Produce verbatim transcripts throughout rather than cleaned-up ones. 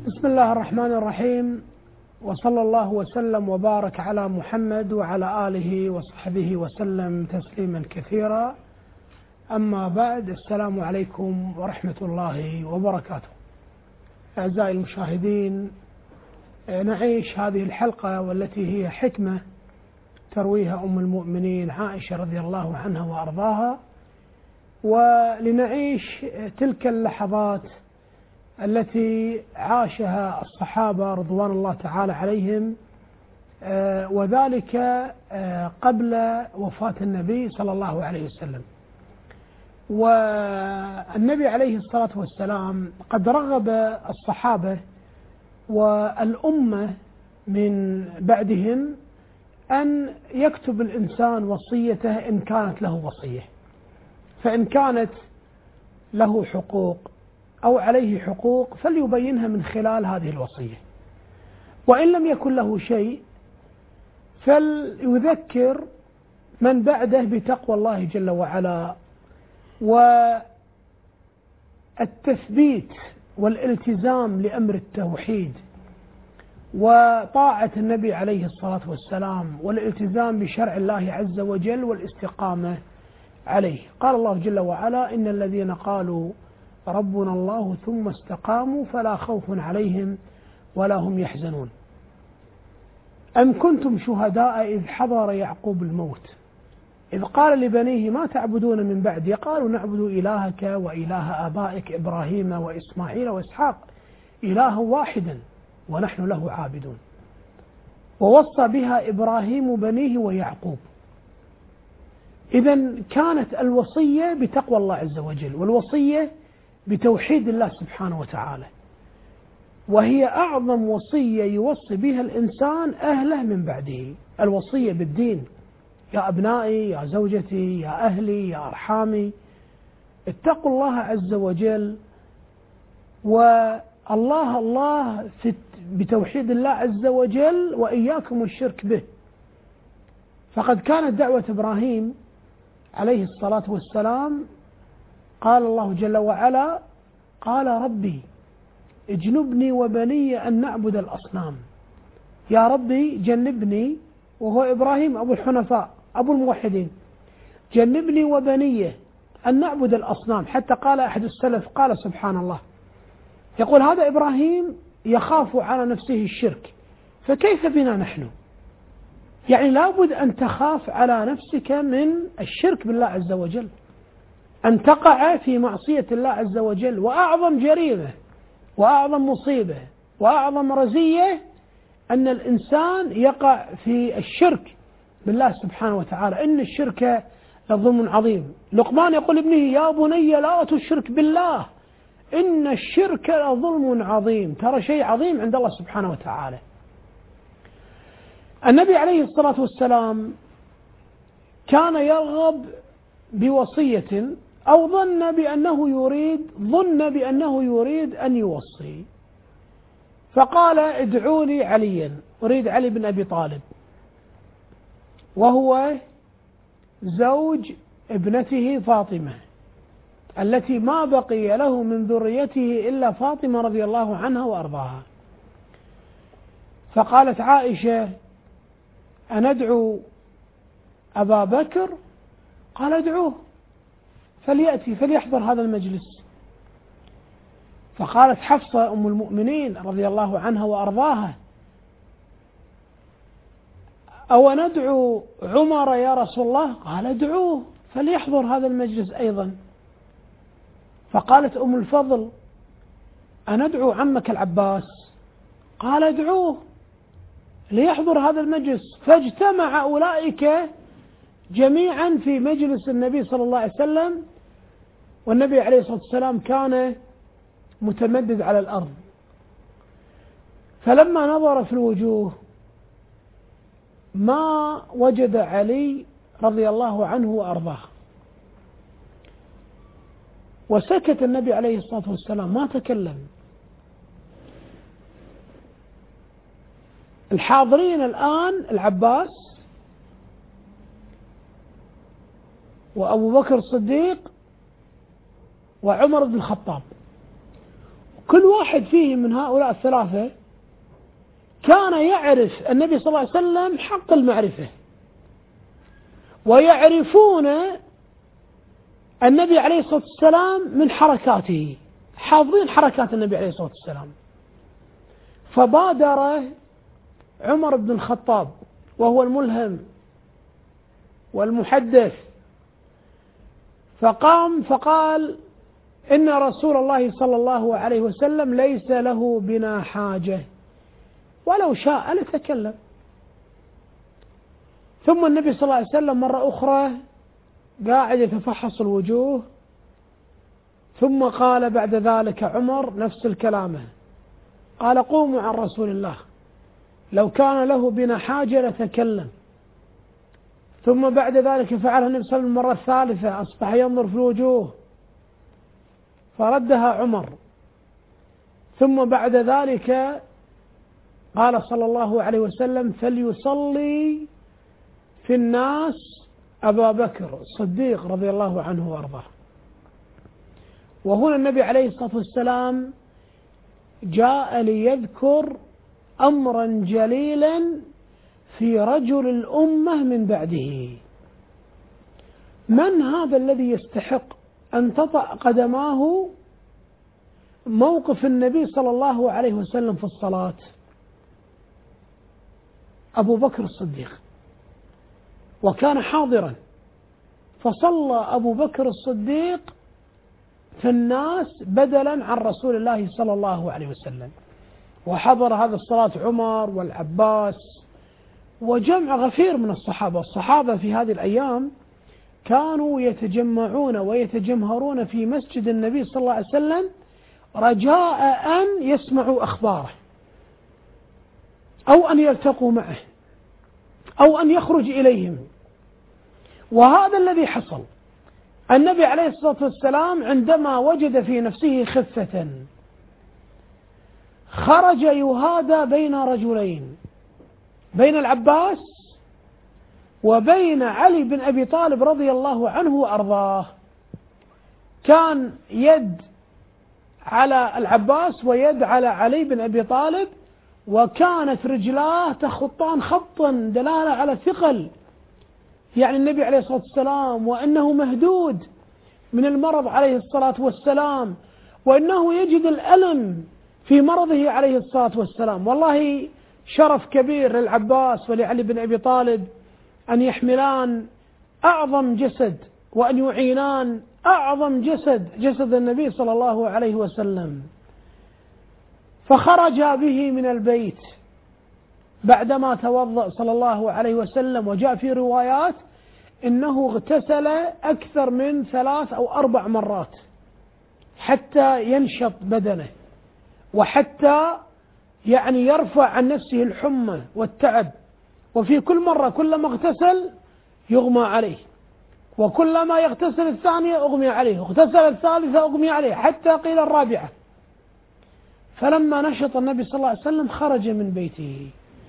بسم الله الرحمن الرحيم، وصلى الله وسلم وبارك على محمد وعلى آله وصحبه وسلم تسليما كثيرا. أما بعد، السلام عليكم ورحمة الله وبركاته. أعزائي المشاهدين، نعيش هذه الحلقة والتي هي حكمة ترويها أم المؤمنين عائشة رضي الله عنها وأرضاها، ولنعيش تلك اللحظات التي عاشها الصحابة رضوان الله تعالى عليهم، وذلك قبل وفاة النبي صلى الله عليه وسلم. والنبي عليه الصلاة والسلام قد رغب الصحابة والأمة من بعدهم أن يكتب الإنسان وصيته إن كانت له وصية، فإن كانت له حقوق أو عليه حقوق فليبينها من خلال هذه الوصية، وإن لم يكن له شيء فليذكر من بعده بتقوى الله جل وعلا والتثبيت والالتزام لأمر التوحيد وطاعة النبي عليه الصلاة والسلام والالتزام بشرع الله عز وجل والاستقامة عليه. قال الله جل وعلا: إن الذين قالوا ربنا الله ثم استقاموا فلا خوف عليهم ولا هم يحزنون. أم كنتم شهداء إذ حضر يعقوب الموت إذ قال لبنيه ما تعبدون من بعدي قالوا نعبد إلهك وإله آبائك إبراهيم وإسماعيل وإسحاق إلها واحدا ونحن له عابدون. ووصى بها إبراهيم بنيه ويعقوب. إذن كانت الوصية بتقوى الله عز وجل، والوصية بتوحيد الله سبحانه وتعالى، وهي أعظم وصية يوصي بها الإنسان أهله من بعده. الوصية بالدين: يا أبنائي، يا زوجتي، يا أهلي، يا أرحامي، اتقوا الله عز وجل، والله الله في بتوحيد الله عز وجل وإياكم الشرك به. فقد كانت دعوة إبراهيم عليه الصلاة والسلام، قال الله جل وعلا: قال ربي اجنبني وبني أن نعبد الأصنام. يا ربي جنبني، وهو إبراهيم أبو الحنفاء أبو الموحدين، جنبني وبني أن نعبد الأصنام. حتى قال أحد السلف، قال سبحان الله، يقول هذا إبراهيم يخاف على نفسه الشرك، فكيف بنا نحن؟ يعني لابد أن تخاف على نفسك من الشرك بالله عز وجل، أن تقع في معصية الله عز وجل. وأعظم جريمة وأعظم مصيبة وأعظم رزية أن الإنسان يقع في الشرك بالله سبحانه وتعالى. إن الشرك لظلم عظيم. لقمان يقول ابنه: يا بني لا تشرك بالله إن الشرك لظلم عظيم. ترى شيء عظيم عند الله سبحانه وتعالى. النبي عليه الصلاة والسلام كان يرغب بوصية، أو ظن بأنه يريد ظن بأنه يريد أن يوصي، فقال: ادعوا لي عليا. أريد علي بن أبي طالب، وهو زوج ابنته فاطمة التي ما بقي له من ذريته إلا فاطمة رضي الله عنها وأرضاها. فقالت عائشة: أندعو أبا بكر؟ قال: ادعوه فليأتي فليحضر هذا المجلس. فقالت حفصة أم المؤمنين رضي الله عنها وأرضاها: أو ندعو عمر يا رسول الله؟ قال: ادعوه فليحضر هذا المجلس أيضا. فقالت أم الفضل: أندعو عمك العباس؟ قال: ادعوه ليحضر هذا المجلس. فاجتمع أولئك جميعا في مجلس النبي صلى الله عليه وسلم، والنبي عليه الصلاة والسلام كان متمدد على الأرض. فلما نظر في الوجوه ما وجد علي رضي الله عنه وأرضاه، وسكت النبي عليه الصلاة والسلام ما تكلم. الحاضرين الآن العباس وأبو بكر الصديق وعمر بن الخطاب، كل واحد فيهم من هؤلاء الثلاثة كان يعرف النبي صلى الله عليه وسلم حق المعرفة، ويعرفون النبي عليه الصلاة والسلام من حركاته، حافظين حركات النبي عليه الصلاة والسلام. فبادر عمر بن الخطاب وهو الملهم والمحدث، فقام فقال: إن رسول الله صلى الله عليه وسلم ليس له بنا حاجة، ولو شاء لتكلم. ثم النبي صلى الله عليه وسلم مرة أخرى قاعد يتفحص الوجوه، ثم قال بعد ذلك عمر نفس الكلام، قال: قوموا عن رسول الله، لو كان له بنا حاجة لتكلم. ثم بعد ذلك فعلها النبي صلى الله عليه وسلم المرة الثالثة، أصبح ينظر في الوجوه فردها عمر. ثم بعد ذلك قال صلى الله عليه وسلم: فليصلي في الناس أبا بكر الصديق رضي الله عنه وأرضاه. وهنا النبي عليه الصلاة والسلام جاء ليذكر أمرا جليلا في رجل الأمة من بعده. من هذا الذي يستحق أن تطأ قدماه موقف النبي صلى الله عليه وسلم في الصلاة؟ أبو بكر الصديق، وكان حاضرا، فصلى أبو بكر الصديق في الناس بدلا عن رسول الله صلى الله عليه وسلم. وحضر هذه الصلاة عمر والعباس وجمع غفير من الصحابة. الصحابة في هذه الأيام كانوا يتجمعون ويتجمهرون في مسجد النبي صلى الله عليه وسلم رجاء أن يسمعوا أخباره، أو أن يلتقوا معه، أو أن يخرج إليهم. وهذا الذي حصل. النبي عليه الصلاة والسلام عندما وجد في نفسه خفة خرج يهادى بين رجلين، بين العباس وبين علي بن أبي طالب رضي الله عنه وأرضاه. كان يد على العباس ويد على علي بن أبي طالب، وكانت رجلاه تخطان خطا دلالة على ثقل يعني النبي عليه الصلاة والسلام، وأنه مهدود من المرض عليه الصلاة والسلام، وأنه يجد الألم في مرضه عليه الصلاة والسلام. والله شرف كبير للعباس ولعلي بن أبي طالب أن يحملان أعظم جسد وأن يعينان أعظم جسد، جسد النبي صلى الله عليه وسلم. فخرج به من البيت بعدما توضأ صلى الله عليه وسلم، وجاء في روايات إنه اغتسل أكثر من ثلاث أو أربع مرات حتى ينشط بدنه، وحتى يعني يرفع عن نفسه الحمى والتعب. وفي كل مرة كلما اغتسل يغمى عليه، وكلما يغتسل الثانية أغمي عليه، واغتسل الثالثة أغمي عليه، حتى قيل الرابعة. فلما نشط النبي صلى الله عليه وسلم خرج من بيته،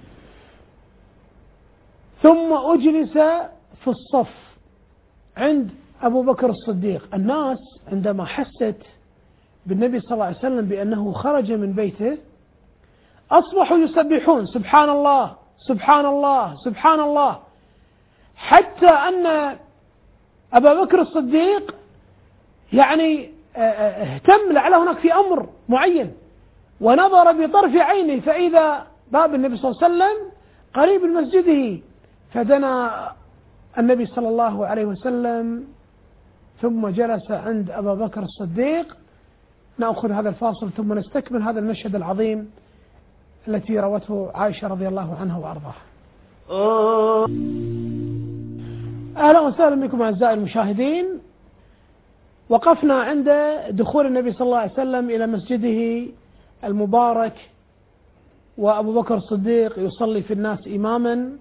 ثم أجلس في الصف عند أبو بكر الصديق. الناس عندما حست بالنبي صلى الله عليه وسلم بأنه خرج من بيته أصبحوا يسبحون: سبحان الله سبحان الله سبحان الله، حتى أن أبا بكر الصديق يعني اهتم لعل هناك في أمر معين، ونظر بطرف عينه فإذا باب النبي صلى الله عليه وسلم قريب من مسجده، فدنا النبي صلى الله عليه وسلم ثم جلس عند أبا بكر الصديق. نأخذ هذا الفاصل ثم نستكمل هذا المشهد العظيم التي روته عائشة رضي الله عنها وأرضاها. أهلا وسهلا بكم أعزائي المشاهدين. وقفنا عند دخول النبي صلى الله عليه وسلم إلى مسجده المبارك، وأبو بكر الصديق يصلي في الناس إماما،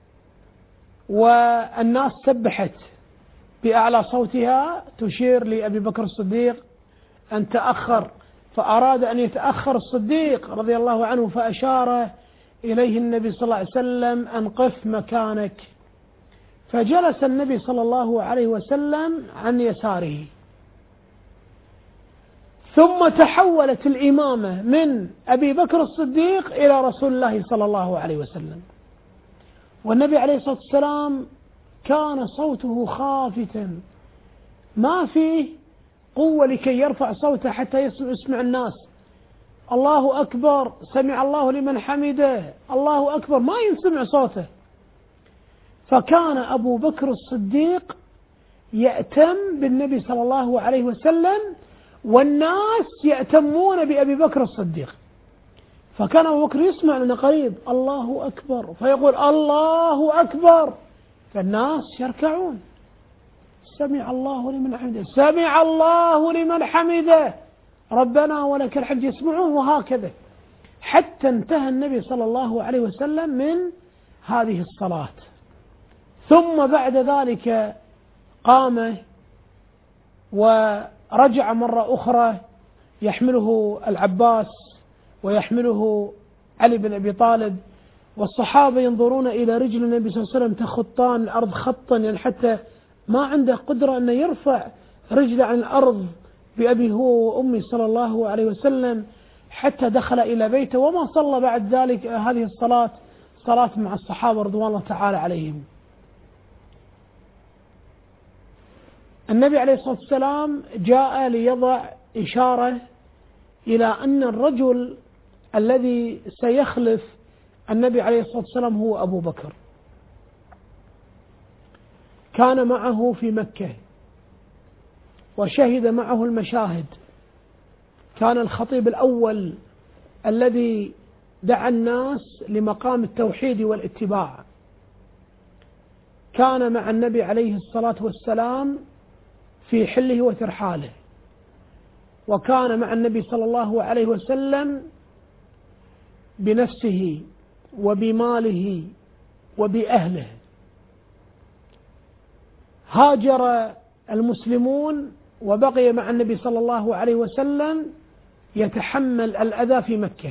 والناس سبحت بأعلى صوتها تشير لأبي بكر الصديق أن تأخر، فأراد أن يتأخر الصديق رضي الله عنه، فأشار إليه النبي صلى الله عليه وسلم أن قف مكانك، فجلس النبي صلى الله عليه وسلم عن يساره. ثم تحولت الإمامة من أبي بكر الصديق إلى رسول الله صلى الله عليه وسلم. والنبي عليه الصلاة والسلام كان صوته خافتا، ما فيه قوة لكي يرفع صوته حتى يسمع الناس. الله أكبر، سمع الله لمن حمده، الله أكبر، ما يسمع صوته. فكان أبو بكر الصديق يأتم بالنبي صلى الله عليه وسلم، والناس يأتمون بأبي بكر الصديق. فكان أبو بكر يسمع لنا قريب الله أكبر، فيقول الله أكبر، فالناس يركعون، سمع الله لمن حمده، سمع الله لمن حمده، ربنا ولك الحمد، يسمعون، وهكذا حتى انتهى النبي صلى الله عليه وسلم من هذه الصلاة. ثم بعد ذلك قام ورجع مرة أخرى يحمله العباس ويحمله علي بن أبي طالب، والصحابة ينظرون إلى رجل النبي صلى الله عليه وسلم تخطان الأرض خطا، يعني حتى ما عنده قدرة أن يرفع رجله عن الأرض بأبي هو وأمي صلى الله عليه وسلم، حتى دخل إلى بيته وما صلى بعد ذلك هذه الصلاة صلاة مع الصحابة رضوان الله تعالى عليهم. النبي عليه الصلاة والسلام جاء ليضع إشارة إلى أن الرجل الذي سيخلف النبي عليه الصلاة والسلام هو أبو بكر. كان معه في مكة وشهد معه المشاهد، كان الخطيب الأول الذي دعا الناس لمقام التوحيد والاتباع، كان مع النبي عليه الصلاة والسلام في حله وترحاله، وكان مع النبي صلى الله عليه وسلم بنفسه وبماله وبأهله. هاجر المسلمون وبقي مع النبي صلى الله عليه وسلم يتحمل الأذى في مكة.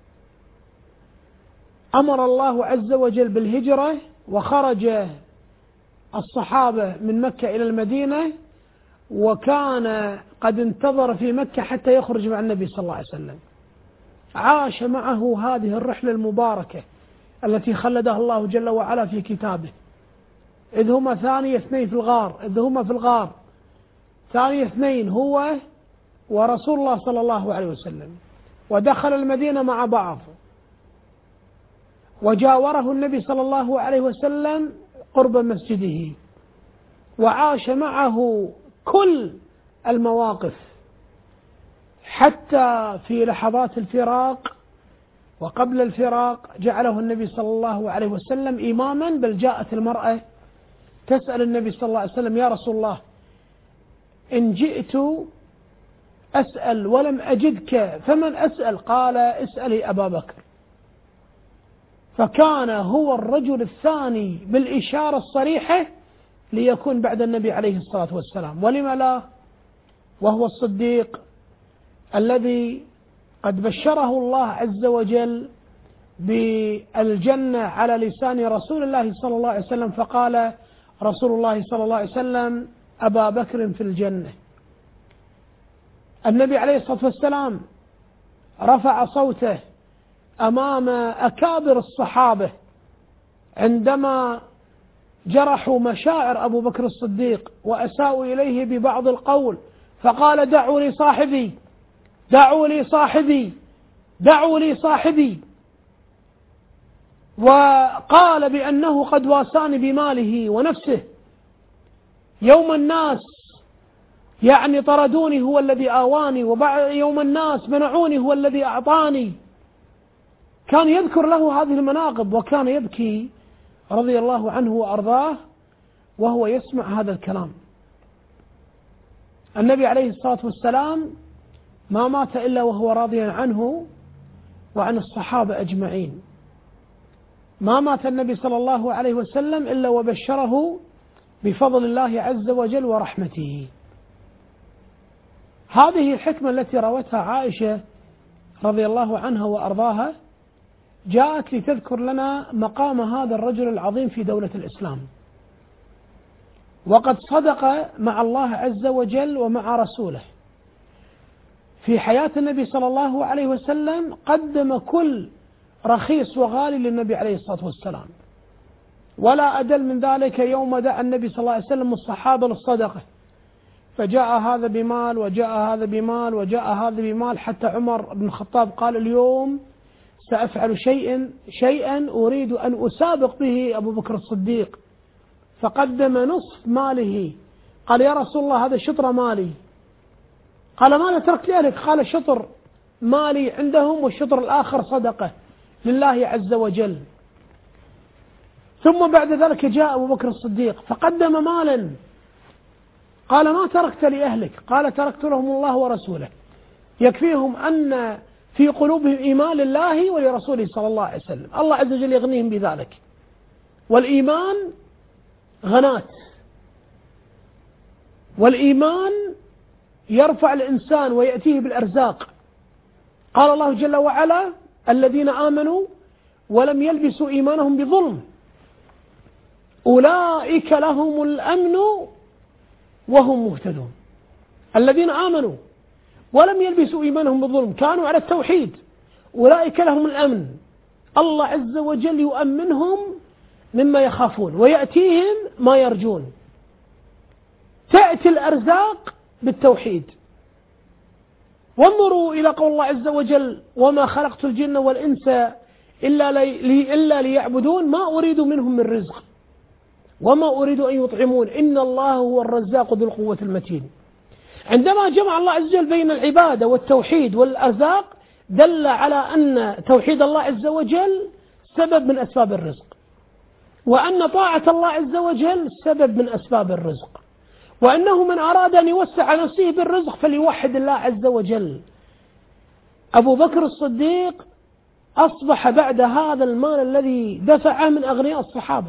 أمر الله عز وجل بالهجرة، وخرج الصحابة من مكة إلى المدينة، وكان قد انتظر في مكة حتى يخرج مع النبي صلى الله عليه وسلم. عاش معه هذه الرحلة المباركة التي خلدها الله جل وعلا في كتابه، إذ هما ثاني اثنين في الغار، إذ هما في الغار ثاني اثنين هو ورسول الله صلى الله عليه وسلم، ودخل المدينة مع بعض، وجاوره النبي صلى الله عليه وسلم قرب مسجده، وعاش معه كل المواقف حتى في لحظات الفراق وقبل الفراق جعله النبي صلى الله عليه وسلم إماما. بل جاءت المرأة تسأل النبي صلى الله عليه وسلم يا رسول الله إن جئت أسأل ولم أجدك فمن أسأل؟ قال اسألي أبا بكر. فكان هو الرجل الثاني بالإشارة الصريحة ليكون بعد النبي عليه الصلاة والسلام، ولم لا، وهو الصديق الذي قد بشره الله عز وجل بالجنة على لسان رسول الله صلى الله عليه وسلم، فقال رسول الله صلى الله عليه وسلم أبا بكر في الجنة. النبي عليه الصلاة والسلام رفع صوته أمام أكابر الصحابة عندما جرحوا مشاعر أبو بكر الصديق وأساءوا إليه ببعض القول، فقال دعوا لي صاحبي، دعوا لي صاحبي، دعوا لي صاحبي، وقال بأنه قد واساني بماله ونفسه، يوم الناس يعني طردوني هو الذي آواني، ويوم الناس منعوني هو الذي أعطاني. كان يذكر له هذه المناقب، وكان يبكي رضي الله عنه وأرضاه وهو يسمع هذا الكلام. النبي عليه الصلاة والسلام ما مات إلا وهو راضيا عنه وعن الصحابة أجمعين. ما مات النبي صلى الله عليه وسلم إلا وبشره بفضل الله عز وجل ورحمته. هذه الحكمة التي روتها عائشة رضي الله عنها وأرضاها جاءت لتذكر لنا مقام هذا الرجل العظيم في دولة الإسلام، وقد صدق مع الله عز وجل ومع رسوله، في حياة النبي صلى الله عليه وسلم قدم كل رخيص وغالي للنبي عليه الصلاة والسلام. ولا أدل من ذلك يوم دعا النبي صلى الله عليه وسلم الصحابة للصدقة، فجاء هذا بمال وجاء هذا بمال وجاء هذا بمال، حتى عمر بن الخطاب قال اليوم سأفعل شيئا شيئا أريد أن أسابق به أبو بكر الصديق، فقدم نصف ماله. قال يا رسول الله هذا شطر مالي. قال ماذا تركت لأهلك؟ قال شطر مالي عندهم والشطر الآخر صدقة لله عز وجل. ثم بعد ذلك جاء أبو بكر الصديق فقدم مالا، قال ما تركت لأهلك؟ قال تركت لهم الله ورسوله، يكفيهم أن في قلوبهم إيمان لله ولرسوله صلى الله عليه وسلم، الله عز وجل يغنيهم بذلك. والإيمان غنات، والإيمان يرفع الإنسان ويأتيه بالأرزاق. قال الله جل وعلا الذين آمنوا ولم يلبسوا إيمانهم بظلم أولئك لهم الأمن وهم مهتدون. الذين آمنوا ولم يلبسوا إيمانهم بظلم، كانوا على التوحيد، أولئك لهم الأمن، الله عز وجل يؤمنهم مما يخافون ويأتيهم ما يرجون. تأتي الأرزاق بالتوحيد. وانظروا إلى قول الله عز وجل وما خلقت الجن والإنس إلا, لي إلا ليعبدون ما أريد منهم من رزق وما أريد أن يطعمون إن الله هو الرزاق ذو القوة المتين. عندما جمع الله عز وجل بين العبادة والتوحيد والأرزاق دل على أن توحيد الله عز وجل سبب من أسباب الرزق، وأن طاعة الله عز وجل سبب من أسباب الرزق، وأنه من أراد أن يوسع نفسه بالرزق فليوحد الله عز وجل. أبو بكر الصديق أصبح بعد هذا المال الذي دفعه من أغنياء الصحابة،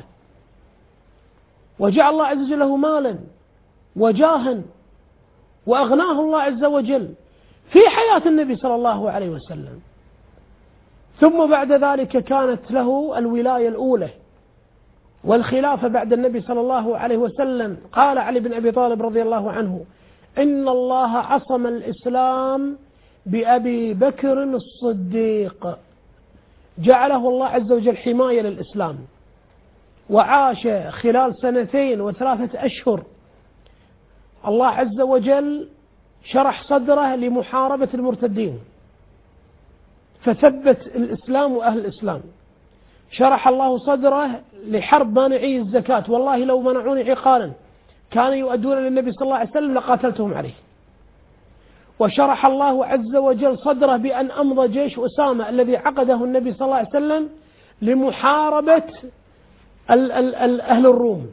وجعل الله عز وجل له مالا وجاها وأغناه الله عز وجل في حياة النبي صلى الله عليه وسلم. ثم بعد ذلك كانت له الولاية الأولى والخلافة بعد النبي صلى الله عليه وسلم. قال علي بن أبي طالب رضي الله عنه إن الله عصم الإسلام بأبي بكر الصديق، جعله الله عز وجل حماية للإسلام، وعاش خلال سنتين وثلاثة أشهر الله عز وجل شرح صدره لمحاربة المرتدين فثبت الإسلام وأهل الإسلام. شرح الله صدره لحرب مانعي الزكاة، والله لو منعوني عقالا كانوا يؤدون للنبي صلى الله عليه وسلم لقاتلتهم عليه. وشرح الله عز وجل صدره بأن أمضى جيش أسامة الذي عقده النبي صلى الله عليه وسلم لمحاربة ال ال ال أهل الروم،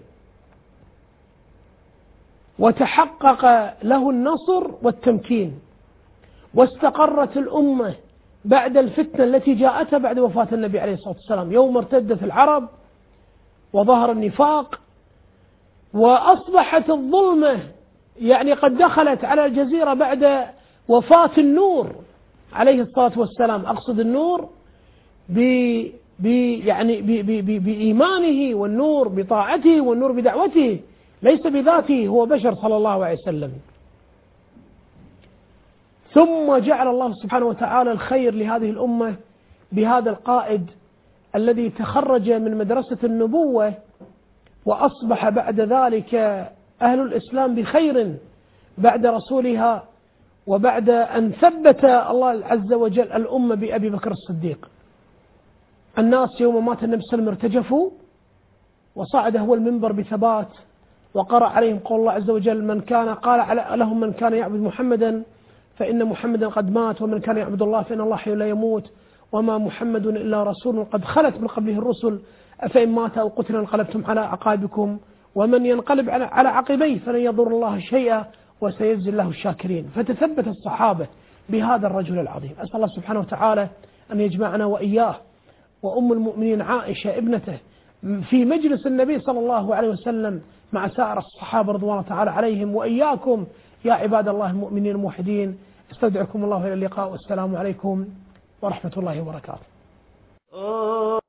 وتحقق له النصر والتمكين، واستقرت الأمة بعد الفتنة التي جاءتها بعد وفاة النبي عليه الصلاة والسلام، يوم ارتدت العرب وظهر النفاق وأصبحت الظلمة يعني قد دخلت على الجزيرة بعد وفاة النور عليه الصلاة والسلام. أقصد النور ب يعني بإيمانه، والنور بطاعته، والنور بدعوته، ليس بذاته، هو بشر صلى الله عليه وسلم. ثم جعل الله سبحانه وتعالى الخير لهذه الأمة بهذا القائد الذي تخرج من مدرسة النبوة، وأصبح بعد ذلك أهل الإسلام بخير بعد رسولها، وبعد أن ثبت الله عز وجل الأمة بأبي بكر الصديق. الناس يوم مات النبي صلى الله عليه وسلم ارتجفوا، وصعد هو المنبر بثبات وقرأ عليهم قول الله عز وجل من كان قال لهم من كان يعبد محمدا فإن محمدا قد مات، ومن كان يعبد الله فإن الله حي لا يموت، وما محمد إلا رسول قد خلت من قبله الرسل أفإن مات أو قتل انقلبتم على أعقابكم ومن ينقلب على عقبيه فلن يضر الله شيئا وسيجزي الله الشاكرين. فتثبت الصحابة بهذا الرجل العظيم. أسأل الله سبحانه وتعالى أن يجمعنا وإياه وأم المؤمنين عائشة ابنته في مجلس النبي صلى الله عليه وسلم مع سائر الصحابة رضوان الله تعالى عليهم، وإياكم يا عباد الله المؤمنين الموحدين. استودعكم الله إلى اللقاء، والسلام عليكم ورحمة الله وبركاته.